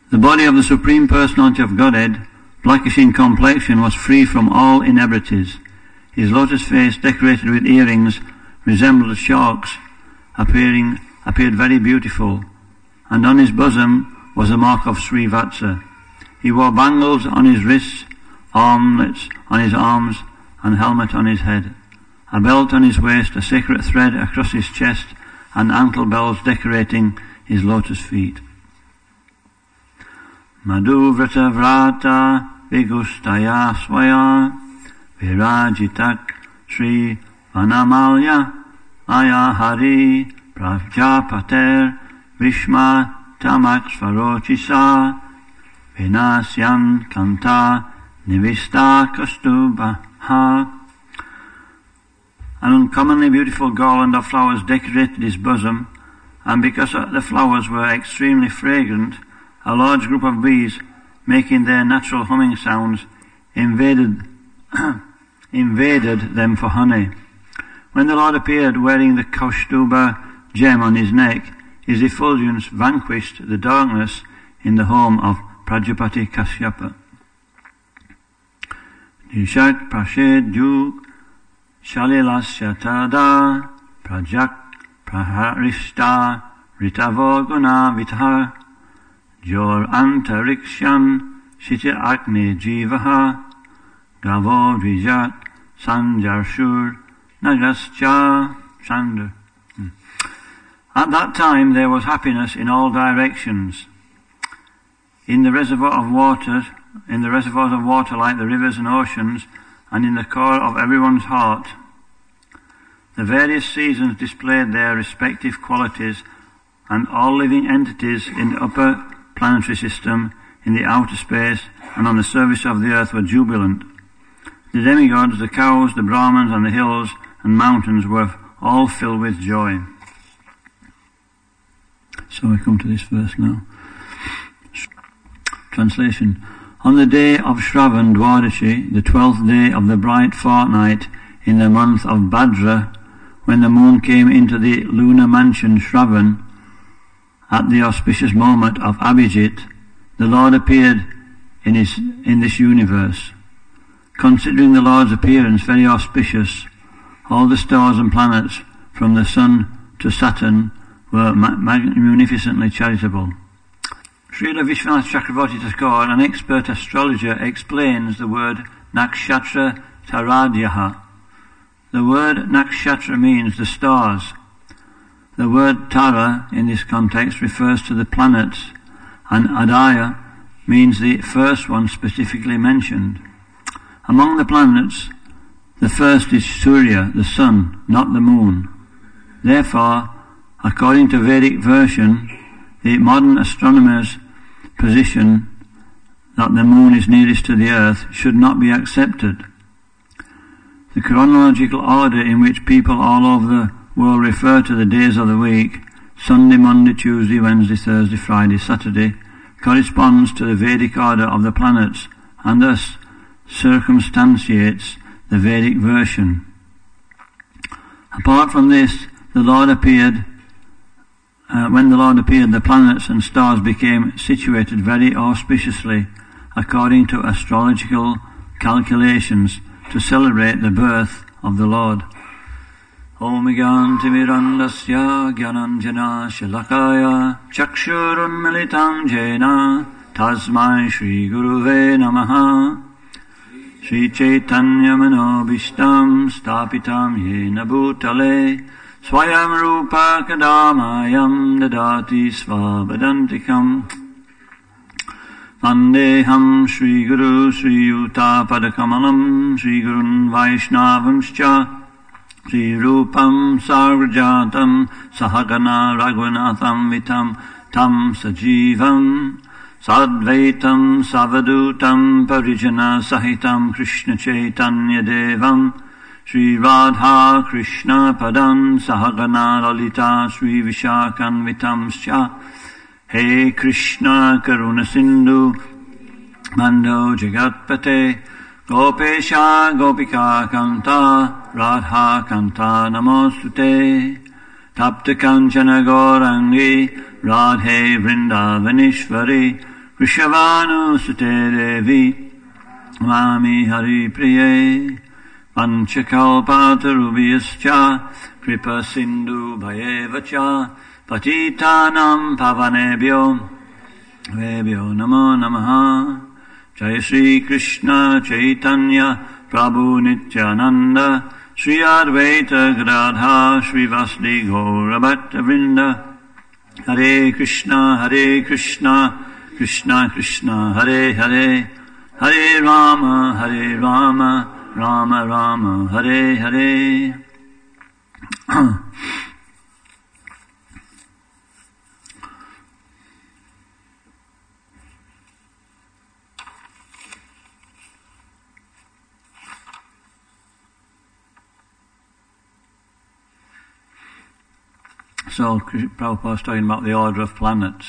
The body of the Supreme Personality of Godhead, blackish in complexion, was free from all inebrities. His lotus face, decorated with earrings, resembled a shark's, appeared very beautiful, and on his bosom was a mark of Srivatsa. He wore bangles on his wrists, armlets on his arms, and helmet on his head, a belt on his waist, a sacred thread across his chest, and ankle bells decorating his lotus feet. Madhu vrata vrata vigustaya swaya virajitak Sri Vanamalya Aya Hari Prajapater Vishma Tamak Svarochisa Vinasyan Kanta Nivista Kastubaha. An uncommonly beautiful garland of flowers decorated his bosom, and because the flowers were extremely fragrant, a large group of bees, making their natural humming sounds, invaded them for honey. When the Lord appeared wearing the Kaustuba gem on his neck, his effulgence vanquished the darkness in the home of Prajapati Kashyapa. Nishak Prashed Juk Shalilasyatada Prajak Praharishta Ritavoguna Vithar Jor Antarikshan Shiti Agni Jivaha Gavo Vijat Sanjarshur Nagascha Chandra. At that time there was happiness in all directions. In the reservoirs of water like the rivers and oceans, and in the core of everyone's heart. The various seasons displayed their respective qualities, and all living entities in the upper planetary system, in the outer space, and on the surface of the earth were jubilant. The demigods, the cows, the Brahmins, and the hills and mountains were all filled with joy. So we come to this verse now. Translation. On the day of Shravan Dwadashi, the 12th day of the bright fortnight in the month of Bhadra, when the moon came into the lunar mansion Shravan, at the auspicious moment of Abhijit, the Lord appeared in this universe. Considering the Lord's appearance very auspicious, all the stars and planets, from the sun to Saturn, were magnificently charitable. Srila Vishwanath Chakravarti Thakur, an expert astrologer, explains the word Nakshatra Taradyaha. The word Nakshatra means the stars. The word Tara in this context refers to the planets, and Adaya means the first one specifically mentioned. Among the planets, the first is Surya, the sun, not the moon. Therefore, according to Vedic version, the modern astronomers' position that the moon is nearest to the earth should not be accepted. The chronological order in which people all over the world refer to the days of the week, Sunday, Monday, Tuesday, Wednesday, Thursday, Friday, Saturday, corresponds to the Vedic order of the planets, and thus circumstantiates the Vedic version. Apart from this, when the Lord appeared, the planets and stars became situated very auspiciously according to astrological calculations to celebrate the birth of the Lord. Om Gyantimirandasya Gyananjana Shalakaya Chakshurun Militam Jena Tasmai Shri Guruve Namaha Shri Chaitanya Manobishtam Stapitam Yena Bhutale Swayam Rupa Kadamayam Dadati Svabhadantikam Vandeham Shri Guru Shri Yuta Padakamalam Shri Gurun Vaishnavamscha Shri Rupam Sarvajatam Sahagana Raghunatham Vitam Tam Sajivam Sadvaitam Savadutam Parijana Sahitam Krishna Chaitanya Devam Shri Radha Krishna Padan Sahagana Lalita Shri Vishakan Vitamscha He Krishna Karuna Sindhu Mando Jagatpate Gopesha Gopika Kanta Radha Kanta Namostute Tapta Kanchana Gaurangi Radhe Vrindavanishvari Vrishabhanusute Devi Mami Hari Priye Panchakalpatarubhyascha Kripa Sindhu Bhayevacha Patitanam Pavanebhyo Vebhyo Namo Namaha Jai Shri Krishna Chaitanya Prabhu Nityananda Shri Advaita Gadadha Shri Vasdi Gaura Bhatta Vrinda Hare Krishna Krishna Krishna Hare Hare Hare Rama Rama Rama Hare Hare. So Prabhupada's talking about the order of planets,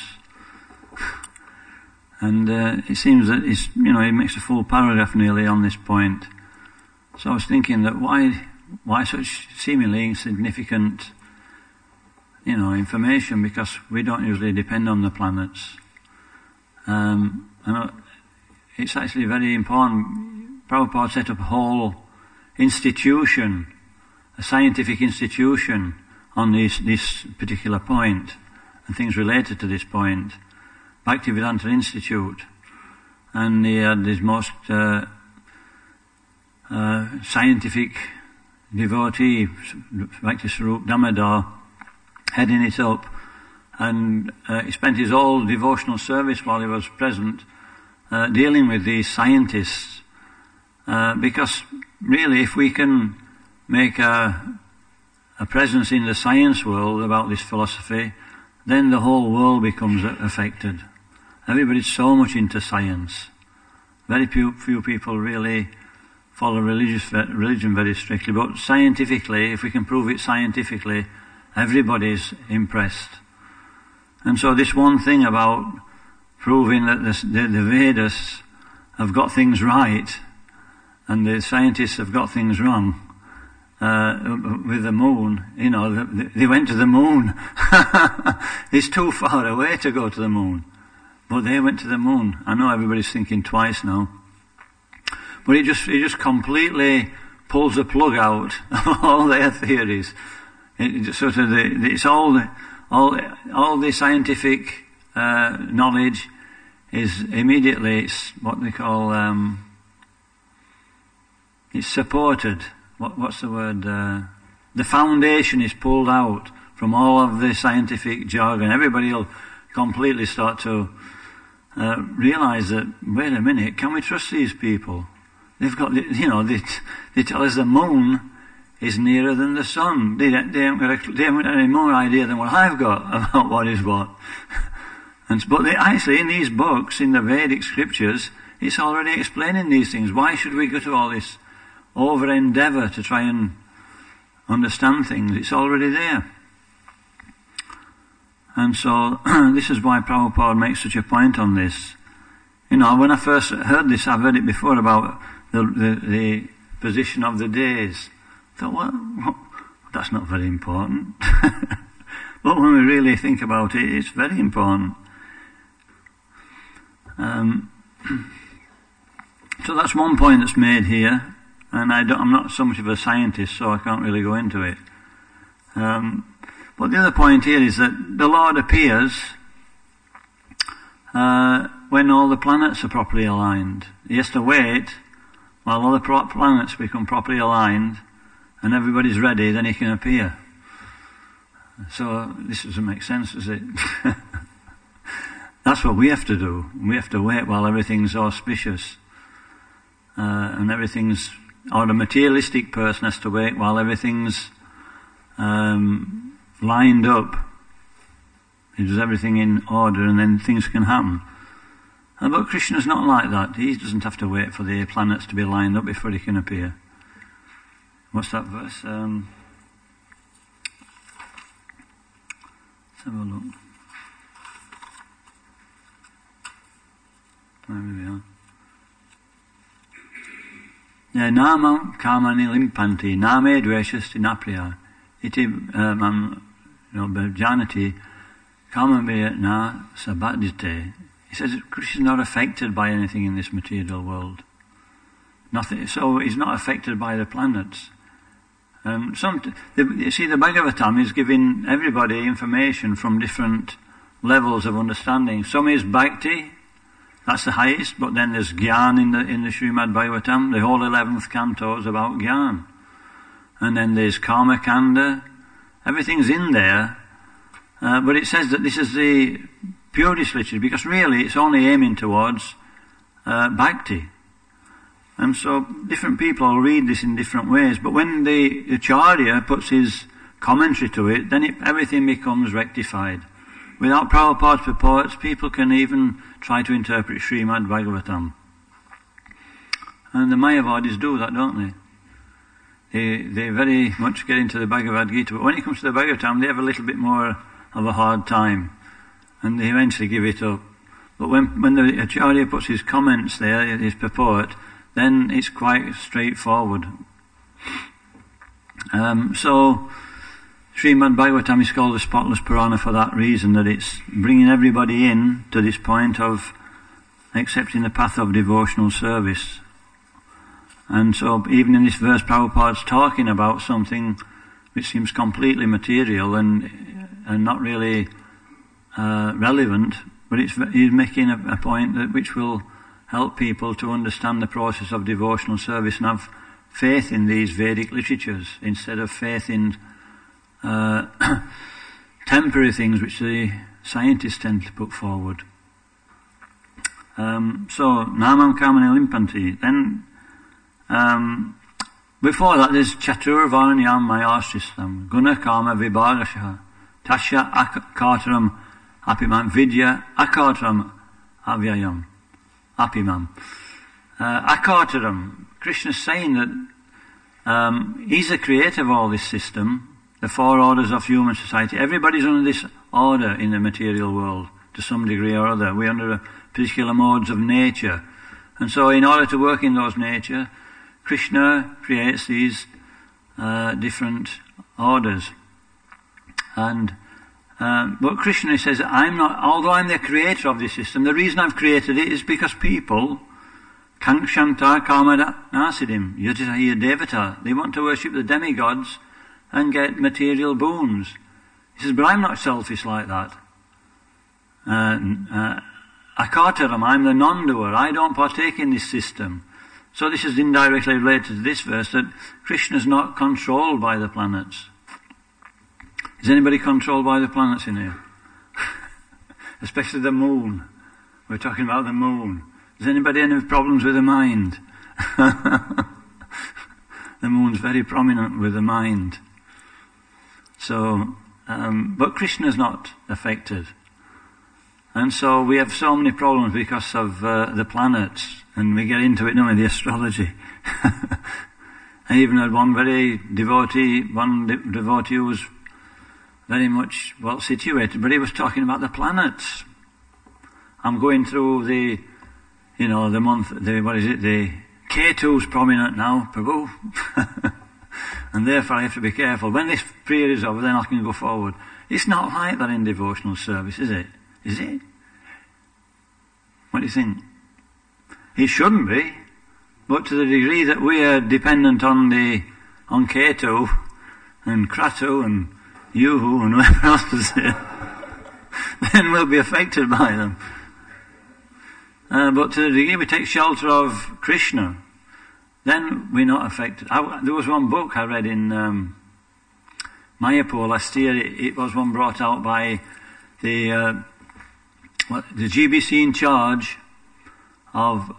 and it seems that he makes a full paragraph nearly on this point. So I was thinking that why such seemingly insignificant, information, because we don't usually depend on the planets. And it's actually very important. Prabhupada set up a whole institution, a scientific institution, on this particular point and things related to this point, Bhaktivedanta Institute, and he had his most scientific devotee, Bhakti Swarup Damodar, heading it up, and he spent his whole devotional service while he was present dealing with these scientists, because really if we can make a presence in the science world about this philosophy, then the whole world becomes affected. Everybody's so much into science. Very few people really follow religion very strictly, but scientifically, if we can prove it scientifically, everybody's impressed. And so this one thing about proving that the Vedas have got things right and the scientists have got things wrong, with the moon, they went to the moon. It's too far away to go to the moon, but they went to the moon. I know everybody's thinking twice now, but it just completely pulls the plug out of all their theories. It's all the scientific knowledge is immediately, it's what they call it's supported. What's the word? The foundation is pulled out from all of the scientific jargon. Everybody will completely start to realize that, wait a minute, can we trust these people? They've got, they tell us the moon is nearer than the sun. They haven't got any more idea than what I've got about what is what. But actually, in these books, in the Vedic scriptures, it's already explaining these things. Why should we go to all this over endeavour to try and understand things? It's already there. And so this is why Prabhupada makes such a point on this. When I first heard this, I've heard it before about the position of the days. I thought, well, that's not very important. But when we really think about it, it's very important. So that's one point that's made here. And I'm not so much of a scientist, so I can't really go into it. But the other point here is that the Lord appears when all the planets are properly aligned. He has to wait while all the planets become properly aligned and everybody's ready, then he can appear. So this doesn't make sense, does it? That's what we have to do. We have to wait while everything's auspicious. And or the materialistic person has to wait while everything's lined up. He does everything in order and then things can happen. But Krishna's not like that. He doesn't have to wait for the planets to be lined up before he can appear. What's that verse? Let's have a look. There we are. Nama kamani limpanti name dveshasti napriya iti bhajanati kamabhaya na sabadite He says that Krishna is not affected by anything in this material world. Nothing. So he's not affected by the planets. You see, the Bhagavatam is giving everybody information from different levels of understanding. Some is bhakti, that's the highest, but then there's Gyan in the Srimad Bhagavatam. The whole 11th canto is about Gyan. And then there's Karma Kanda. Everything's in there. But it says that this is the purest literature, because really it's only aiming towards bhakti. And so different people will read this in different ways. But when the Acharya puts his commentary to it, then everything becomes rectified. Without Prabhupada's purports, people can even try to interpret Srimad Bhagavatam. And the Mayavadis do that, don't they? They very much get into the Bhagavad Gita, but when it comes to the Bhagavatam, they have a little bit more of a hard time, and they eventually give it up. But when the Acharya puts his comments there, his purport, then it's quite straightforward. So Srimad Bhagavatam is called the Spotless Purana for that reason, that it's bringing everybody in to this point of accepting the path of devotional service. And so even in this verse, Prabhupada's talking about something which seems completely material and not really relevant, but he's making a point which will help people to understand the process of devotional service and have faith in these Vedic literatures instead of faith in temporary things which the scientists tend to put forward. So, Namam Kamani Limpanti. Then, before that there's Chatur Varanyam Mayashristam, Guna Kama Vibhagasha, Tasha Akartaram Apimam, Vidya Akartaram Avyayam. Apimam. Akartaram. Krishna's saying that he's the creator of all this system, the four orders of human society. Everybody's under this order in the material world to some degree or other. We're under particular modes of nature. And so in order to work in those nature, Krishna creates these different orders. And but Krishna says, although I'm the creator of this system, the reason I've created it is because people, Kankshanta Kamada Nasidim, Yajahaya Devata, they want to worship the demigods and get material boons. He says, but I'm not selfish like that. Akartaram, I'm the non-doer, I don't partake in this system. So this is indirectly related to this verse, that Krishna is not controlled by the planets. Is anybody controlled by the planets in here? Especially the moon. We're talking about the moon. Does anybody have any problems with the mind? The moon's very prominent with the mind. So, but Krishna's not affected. And so we have so many problems because of the planets, and we get into it now with the astrology. I even had one devotee who was very much well situated, but he was talking about the planets. I'm going through the Ketu's prominent now, Prabhu. And therefore I have to be careful. When this period is over, then I can go forward. It's not like that in devotional service, is it? Is it? What do you think? It shouldn't be, but to the degree that we are dependent on Ketu and Kratu and Yuhu and whoever else is there, then we'll be affected by them. But to the degree we take shelter of Krishna, then we're not affected. There was one book I read in Mayapur last year. It was one brought out by the GBC in charge of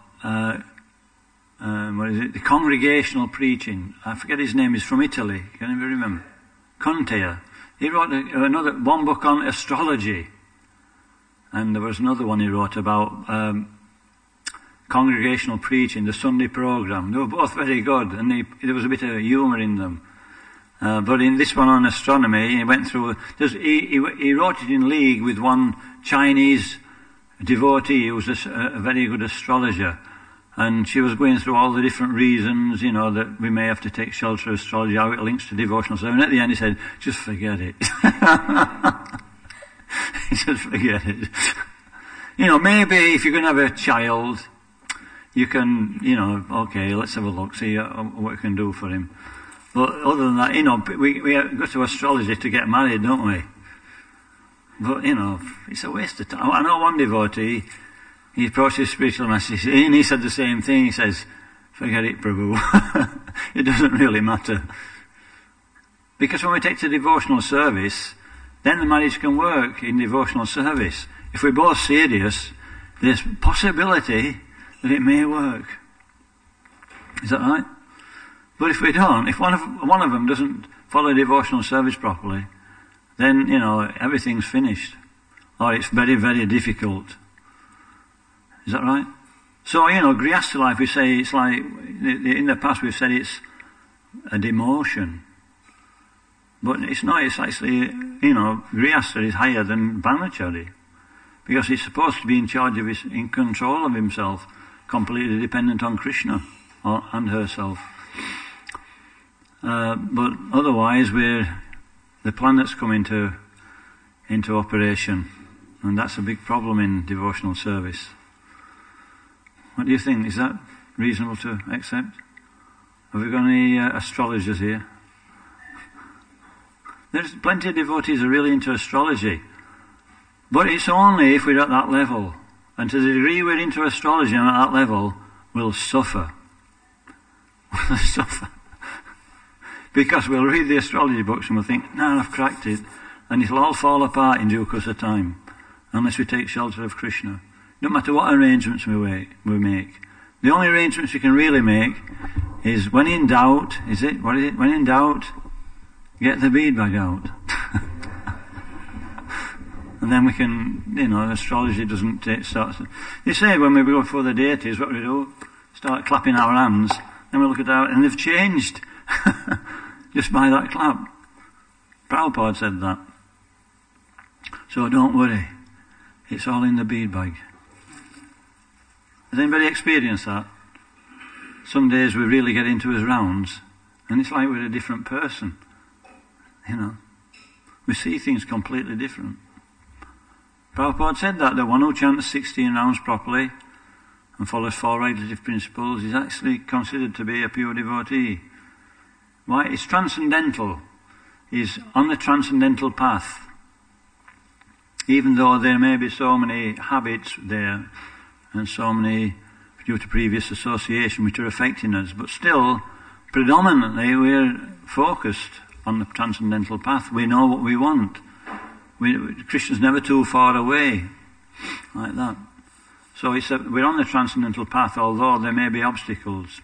the congregational preaching. I forget his name. He's from Italy. Can anybody remember? Contea. He wrote one book on astrology, and there was another one he wrote about congregational preaching, the Sunday program. They were both very good, and there was a bit of humour in them. But in this one on astronomy, he went through. He wrote it in league with one Chinese devotee who was a very good astrologer, and she was going through all the different reasons, that we may have to take shelter of astrology, how it links to devotional service. And at the end he said, just forget it. He said, forget it. Maybe if you're going to have a child, you can, okay, let's have a look, see what we can do for him. But other than that, we go to astrology to get married, don't we? But, it's a waste of time. I know one devotee, he approached his spiritual master, and he said the same thing. He says, forget it, Prabhu. It doesn't really matter. Because when we take to devotional service, then the marriage can work in devotional service. If we're both serious, there's possibility that it may work. Is that right? But if we don't, if one of them doesn't follow devotional service properly, then, everything's finished. Or it's very, very difficult. Is that right? So, Grihastha life, we say it's like, in the past we've said it's a demotion. But it's not, it's actually, Grihastha is higher than Brahmachari. Because he's supposed to be in charge of in control of himself, completely dependent on Krishna and herself. But otherwise, the planets come into operation, and that's a big problem in devotional service. What do you think? Is that reasonable to accept? Have we got any astrologers here? There's plenty of devotees who are really into astrology. But it's only if we're at that level. And to the degree we're into astrology and at that level, we'll suffer. We'll suffer. Because we'll read the astrology books and we'll think, no, I've cracked it. And it'll all fall apart in due course of time. Unless we take shelter of Krishna. No matter what arrangements we make. The only arrangements we can really make is when in doubt, what is it? When in doubt, get the bead bag out. And then we can, astrology doesn't take starts. They say when we go before the deities, what we do? Start clapping our hands. Then we look at and they've changed. Just by that clap. Prabhupada said that. So don't worry. It's all in the bead bag. Has anybody experienced that? Some days we really get into his rounds and it's like we're a different person. We see things completely different. Prabhupada said that the one who chants 16 rounds properly and follows 4 regulative principles is actually considered to be a pure devotee. Why? It's transcendental. He's on the transcendental path. Even though there may be so many habits there and so many due to previous association which are affecting us, but still, predominantly we're focused on the transcendental path. We know what we want. Krishna's never too far away, like that. So we're on the transcendental path, although there may be obstacles.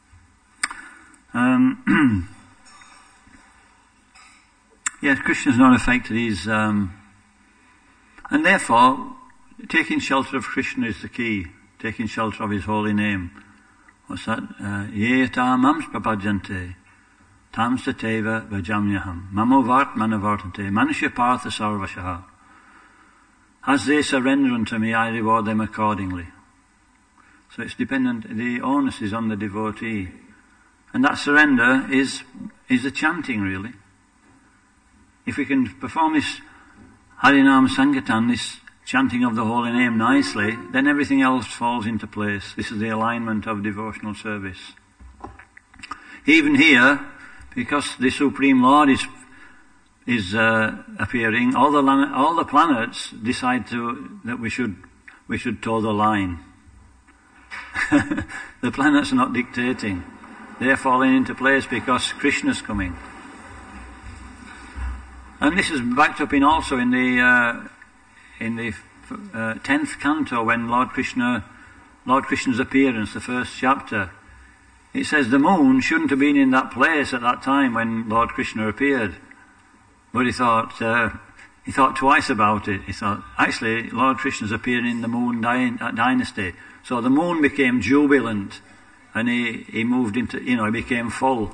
Yes, Krishna's not affected. He's, and therefore, taking shelter of Krishna is the key. Taking shelter of his holy name. What's that? Ye tamams prapajante. Tam sateva vajamyaham. Mamo vart manavartante. Manusya partha sarvashaha. As they surrender unto me, I reward them accordingly. So it's dependent, the onus is on the devotee. And that surrender is the chanting, really. If we can perform this Harinam Sankirtan, this chanting of the holy name nicely, then everything else falls into place. This is the alignment of devotional service. Even here, because the Supreme Lord is appearing, all the planets decide that we should toe the line. The planets are not dictating; they're falling into place because Krishna's coming. And this is backed up also in the 10th canto, when Lord Krishna's appearance, the first chapter. It says the moon shouldn't have been in that place at that time when Lord Krishna appeared. But he thought twice about it. He thought, actually, Lord Krishna's appearing in the moon dynasty. So the moon became jubilant, and he moved into, he became full.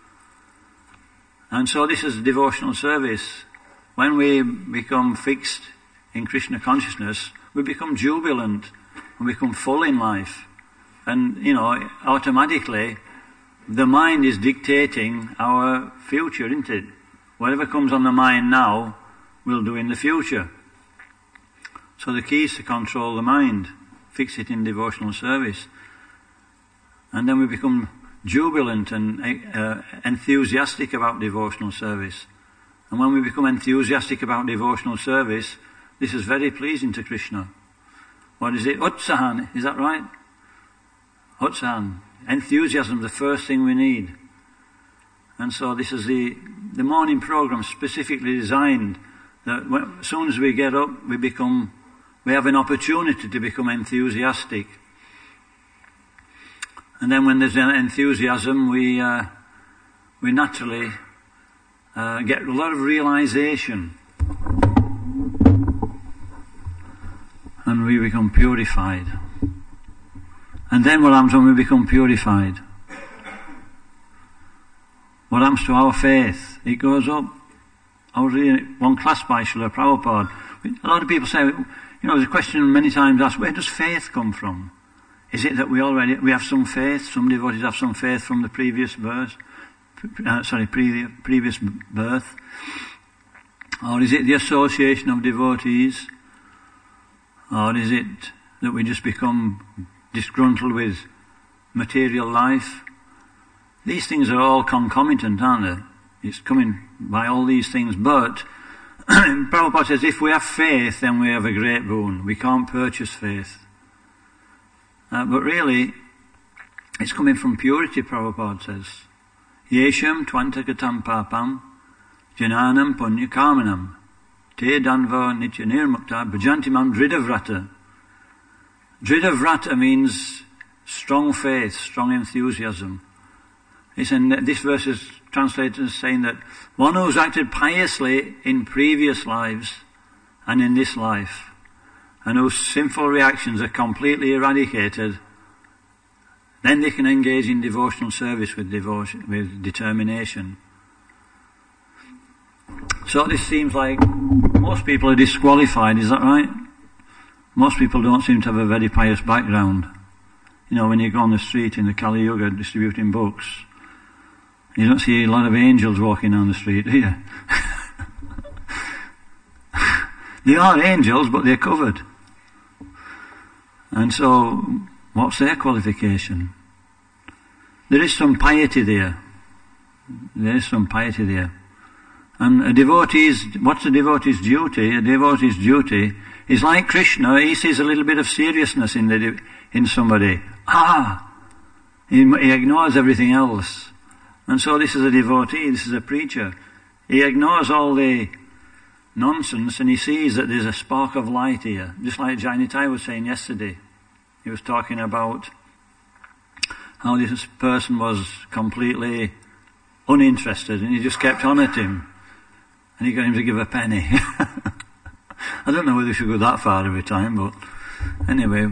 And so this is devotional service. When we become fixed in Krishna consciousness, we become jubilant and become full in life. And, automatically, the mind is dictating our future, isn't it? Whatever comes on the mind now, we'll do in the future. So the key is to control the mind, fix it in devotional service. And then we become jubilant and enthusiastic about devotional service. And when we become enthusiastic about devotional service, this is very pleasing to Krishna. What is it? Utsahan, is that right? Utsahan. Enthusiasm is the first thing we need. And so this is the morning program specifically designed that as soon as we get up, we have an opportunity to become enthusiastic. And then when there's enthusiasm, we naturally get a lot of realization. And we become purified. And then what happens when we become purified? What happens to our faith? It goes up. I was reading one class by Srila Prabhupada. A lot of people say, there's a question many times asked, where does faith come from? Is it that we have some faith, some devotees have some faith from the previous birth? Previous birth? Or is it the association of devotees? Or is it that we just become disgruntled with material life? These things are all concomitant, aren't they? It's coming by all these things, but Prabhupada says if we have faith, then we have a great boon. We can't purchase faith. But really, it's coming from purity, Prabhupada says. Yesham tvantakatam papam jananam punya kamanam te danva nitya nirmukta bhajantimam dridavrata. Dridavrata means strong faith, strong enthusiasm. This verse is translated as saying that one who's acted piously in previous lives and in this life, and whose sinful reactions are completely eradicated, then they can engage in devotional service with determination. So this seems like most people are disqualified, is that right? Most people don't seem to have a very pious background. When you go on the street in the Kali Yuga distributing books, you don't see a lot of angels walking down the street, do you? They are angels, but they're covered. And so, what's their qualification? There is some piety there. There is some piety there. And what's a devotee's duty? A devotee's duty is like Krishna. He sees a little bit of seriousness in somebody. He ignores everything else. And so this is a devotee, this is a preacher. He ignores all the nonsense and he sees that there's a spark of light here. Just like Jainitai was saying yesterday. He was talking about how this person was completely uninterested and he just kept on at him. And he got him to give a penny. I don't know whether we should go that far every time, but anyway.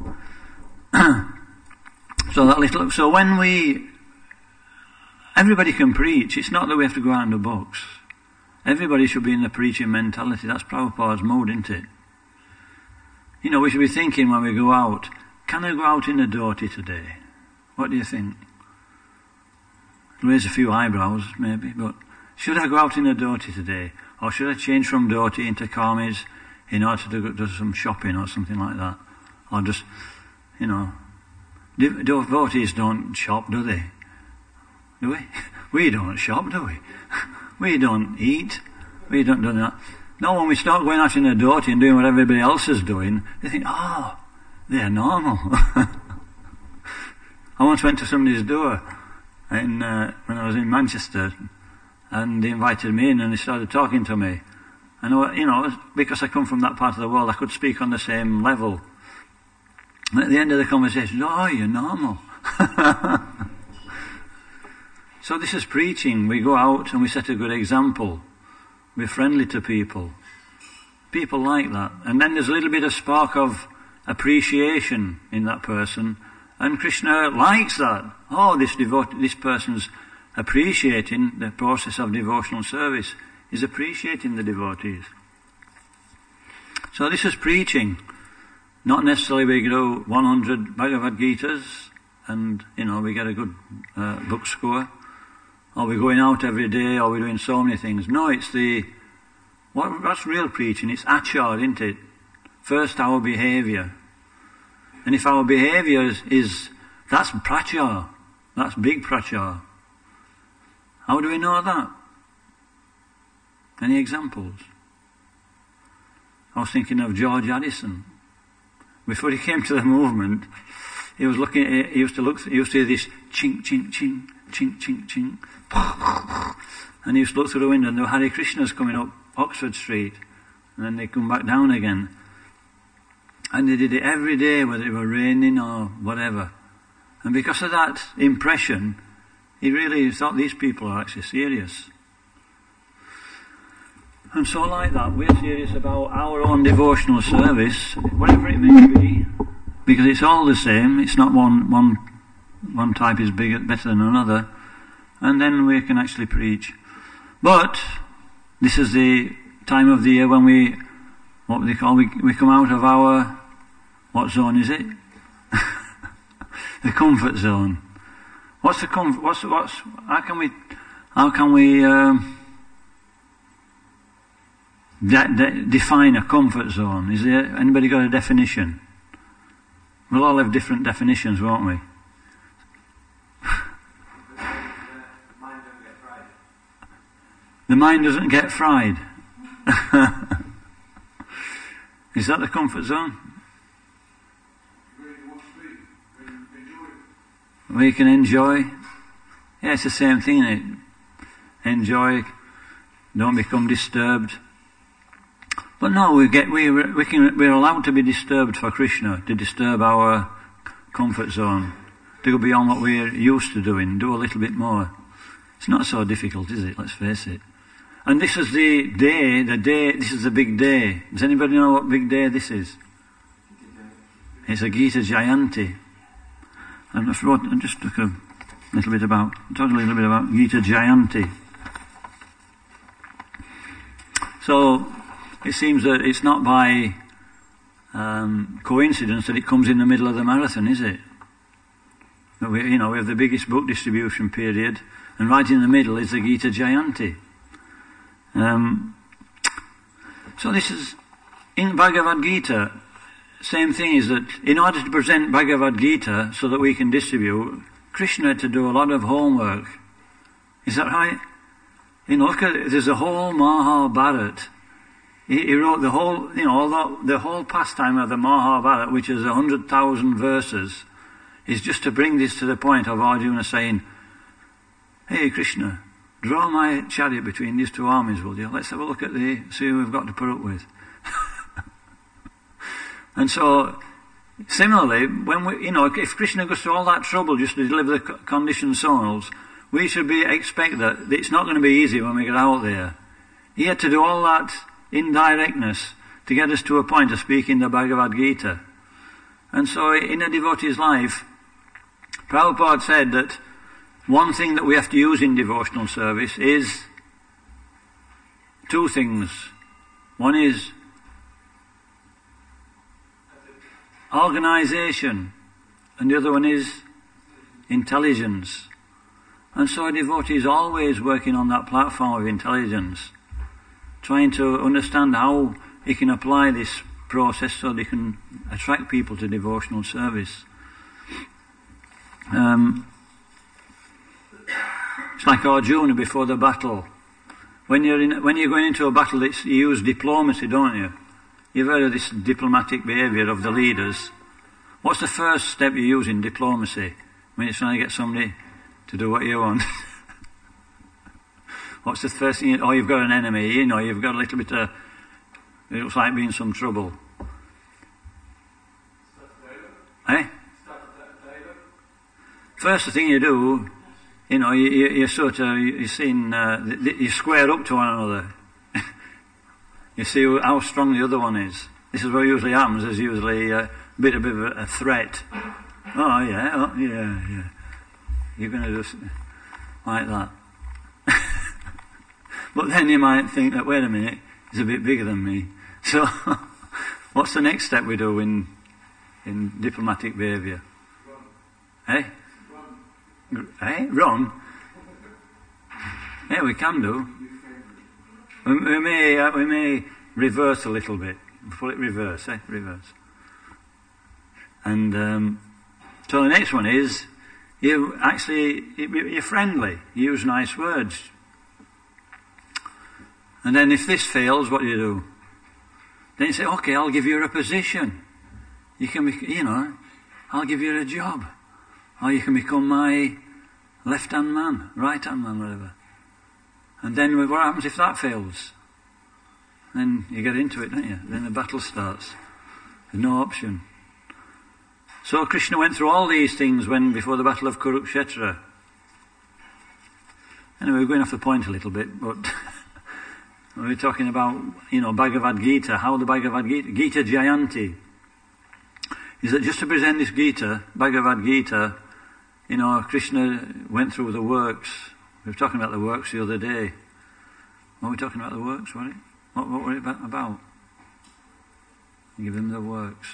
So when everybody can preach. It's not that we have to go out in the books. Everybody should be in the preaching mentality. That's Prabhupada's mood, isn't it? We should be thinking when we go out, can I go out in a dhoti today? What do you think? Raise a few eyebrows, maybe, but should I go out in a dhoti today? Or should I change from dhoti into kameez in order to do some shopping or something like that? Or just, devotees don't shop, do they? Do we? We don't shop, do we? We don't eat. We don't do that. No, when we start going out in a dhoti and doing what everybody else is doing, they think, they're normal. I once went to somebody's door when I was in Manchester, and they invited me in and they started talking to me. And because I come from that part of the world, I could speak on the same level. And at the end of the conversation, you're normal. So this is preaching. We go out and we set a good example. We're friendly to people. People like that. And then there's a little bit of spark of appreciation in that person. And Krishna likes that. This person's appreciating the process of devotional service. He's appreciating the devotees. So this is preaching. Not necessarily we do 100 Bhagavad Gitas and, we get a good book score. Or we're going out every day, or we're doing so many things. No, it's what's real preaching? It's achar, isn't it? First our behaviour. And if our behaviour is that's prachar, that's big prachar. How do we know that? Any examples? I was thinking of George Addison. Before he came to the movement, he used to hear this chink, chink, chink, chink, chink, chink. And he used to look through the window and there were Hare Krishnas coming up Oxford Street. And then they come back down again. And they did it every day, whether it were raining or whatever. And because of that impression, he really thought these people are actually serious. And so like that, we're serious about our own devotional service, whatever it may be, because it's all the same. It's not one type is better than another. And then we can actually preach. But this is the time of the year when we come out of our, what zone is it? The comfort zone. What's the comfort? How can we define a comfort zone? Is there anybody got a definition? We'll all have different definitions, won't we? The mind doesn't get fried. Is that the comfort zone? We can enjoy. Yeah, it's the same thing, isn't it? Enjoy. Don't become disturbed. But no, we're allowed to be disturbed for Krishna, to disturb our comfort zone, to go beyond what we're used to doing, do a little bit more. It's not so difficult, is it? Let's face it. And this is the day, this is the big day. Does anybody know what big day this is? It's a Gita Jayanti. And I just talked a little bit about Gita Jayanti. So, it seems that it's not by coincidence that it comes in the middle of the marathon, is it? We have the biggest book distribution period, and right in the middle is the Gita Jayanti. So this is, in Bhagavad Gita, same thing is that in order to present Bhagavad Gita so that we can distribute, Krishna had to do a lot of homework. Is that right? Look at, there's a whole Mahabharata. He wrote the whole, the whole pastime of the Mahabharata, which is 100,000 verses, is just to bring this to the point of Arjuna saying, "Hey Krishna, draw my chariot between these two armies, will you? Let's have a look at see who we've got to put up with." And so, similarly, when if Krishna goes through all that trouble just to deliver the conditioned souls, we should expect that it's not going to be easy when we get out there. He had to do all that indirectness to get us to a point of speaking the Bhagavad Gita. And so, in a devotee's life, Prabhupada said that one thing that we have to use in devotional service is two things. One is organization, and the other one is intelligence. And so a devotee is always working on that platform of intelligence, trying to understand how he can apply this process so they can attract people to devotional service. It's like Arjuna before the battle. When you're going into a battle, you use diplomacy, don't you? You've heard of this diplomatic behaviour of the leaders. What's the first step you use in diplomacy when you're trying to get somebody to do what you want? What's the first thing? You've got an enemy, you've got a little bit of, it looks like being some trouble. First thing you do, you square up to one another. You see how strong the other one is. This is what usually happens. There's usually a bit of a threat. Oh yeah. You're going to do like that. But then you might think that, wait a minute, he's a bit bigger than me. So, what's the next step we do in diplomatic behaviour? Run? Yeah, we can do. We may reverse a little bit. Pull it reverse, reverse. And so the next one is, you're friendly. Use nice words. And then if this fails, what do? Then you say, okay, I'll give you a position. You can be, I'll give you a job. Or you can become my left-hand man, right-hand man, whatever. And then what happens if that fails? Then you get into it, don't you? Then the battle starts. There's no option. So Krishna went through all these things before the battle of Kurukshetra. Anyway, we're going off the point a little bit, but we're talking about, Bhagavad Gita, how the Bhagavad Gita Jayanti, is that just to present this Gita, Bhagavad Gita, Krishna went through the works. We were talking about the works the other day. What were we talking about, the works, were it? What were it about? Give him the works.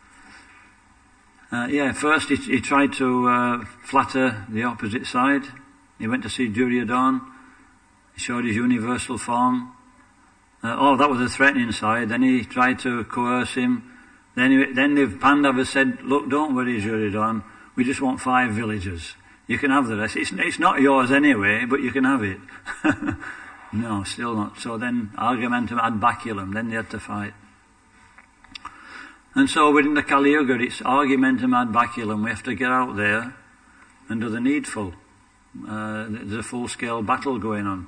First he tried to flatter the opposite side. He went to see Duryodhana. He showed his universal form. That was the threatening side. Then he tried to coerce him. Then the Pandavas said, look, don't worry, Duryodhana. We just want 5 villages. You can have the rest. It's not yours anyway, but you can have it. No, still not. So then, argumentum ad baculum. Then they had to fight. And so within the Kali Yuga, it's argumentum ad baculum. We have to get out there and do the needful. There's a full-scale battle going on.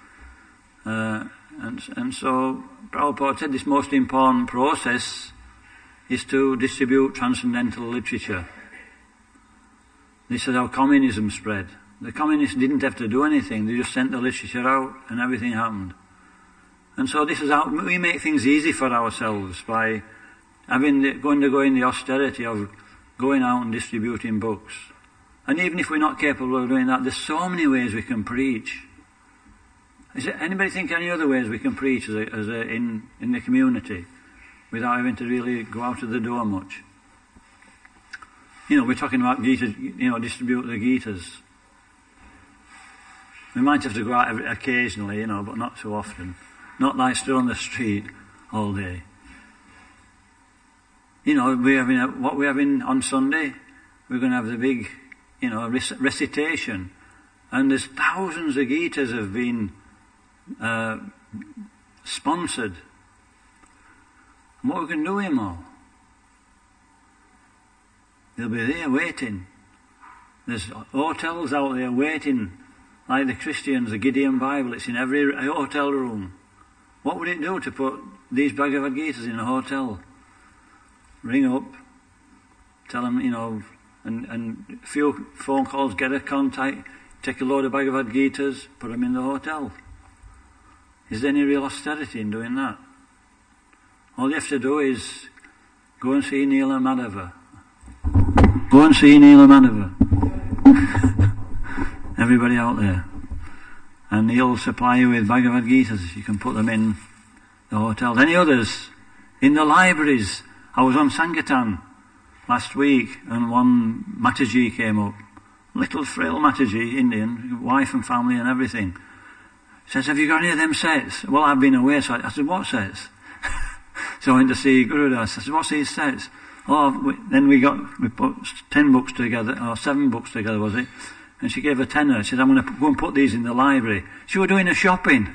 And so Prabhupada said this most important process is to distribute transcendental literature. This is how communism spread. The communists didn't have to do anything. They just sent the literature out and everything happened. And so this is how we make things easy for ourselves by going in the austerity of going out and distributing books. And even if we're not capable of doing that, there's so many ways we can preach. Is there anybody think any other ways we can preach in the community without having to really go out of the door much? We're talking about Gita, distribute the Gitas. We might have to go out occasionally, but not too often. Not like stood on the street all day. What we're having on Sunday, we're going to have the big, recitation. And there's thousands of Gitas have been sponsored. And what we can do with them all? They'll be there waiting. There's hotels out there waiting, like the Christians, the Gideon Bible, it's in every hotel room. What would it do to put these Bhagavad Gitas in a hotel? Ring up, tell them, and a few phone calls, get a contact, take a load of Bhagavad Gitas, put them in the hotel. Is there any real austerity in doing that? All you have to do is go and see Neela Madhava. Go and see Neela Madhava. Everybody out there. And he'll supply you with Bhagavad Gitas. You can put them in the hotels. Any others? In the libraries. I was on Sankirtan last week and one Mataji came up. Little frail Mataji, Indian, wife and family and everything. Says, have you got any of them sets? Well, I've been away, so I said, what sets? So I went to see Gurudas. I said, what's these sets? Then we put 10 books together, or 7 books together, was it? And she gave a tenner. She said, I'm going to go and put these in the library. She was doing her shopping.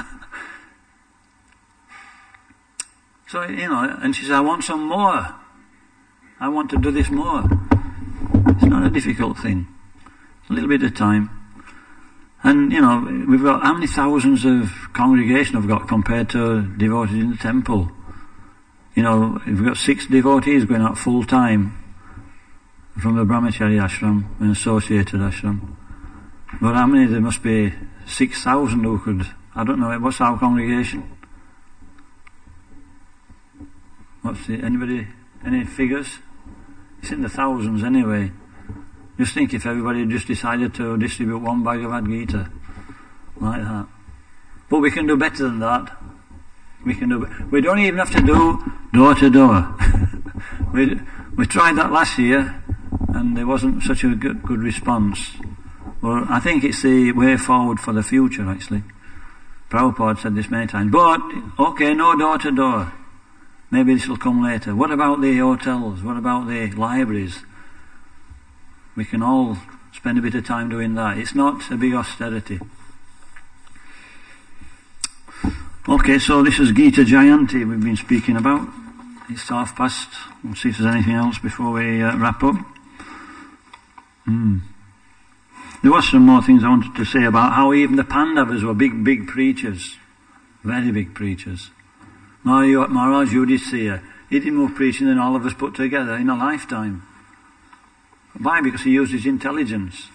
So, and she said, I want some more. I want to do this more. It's not a difficult thing. It's a little bit of time. And, we've got, how many thousands of congregation have got compared to devotees in the temple? We've got 6 devotees going out full time from the Brahmachari ashram, an associated ashram. But how many? There must be 6,000 who could, I don't know, what's our congregation? Any figures? It's in the thousands anyway. Just think if everybody just decided to distribute one Bhagavad Gita like that. But we can do better than that. We don't even have to do door to door. We tried that last year and there wasn't such a good response. Well, I think it's the way forward for the future actually. Prabhupada said this many times. But, okay, no door to door. Maybe this will come later. What about the hotels? What about the libraries? We can all spend a bit of time doing that. It's not a big austerity. Okay, so this is Gita Jayanti we've been speaking about. It's past. We'll see if there's anything else before we wrap up. There was some more things I wanted to say about how even the Pandavas were big preachers. Very big preachers. Maharaj Yudhisthira, he did more preaching than all of us put together in a lifetime. Why? Because he used his intelligence.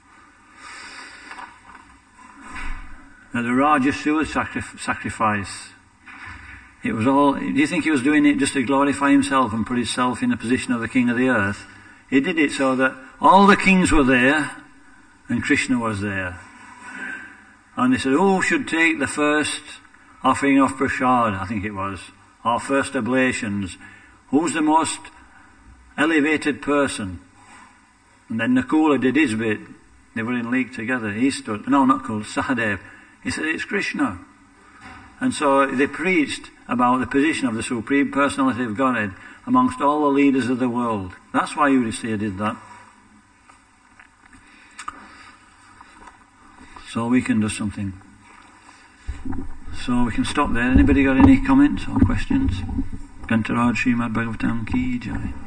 Now the Rajasuya sacrifice, it was all, do you think he was doing it just to glorify himself and put himself in the position of the king of the earth? He did it so that all the kings were there and Krishna was there. And they said, who should take the first offering of prasad, I think it was, or first oblations? Who's the most elevated person? And then Nakula did his bit. They were in league together. He stood, no, not Nakula, Sahadev. He said, it's Krishna. And so they preached about the position of the Supreme Personality of Godhead amongst all the leaders of the world. That's why Yudhisthira did that. So we can do something. So we can stop there. Anybody got any comments or questions? Kantaraj Srimad Bhagavatam Ki Jai.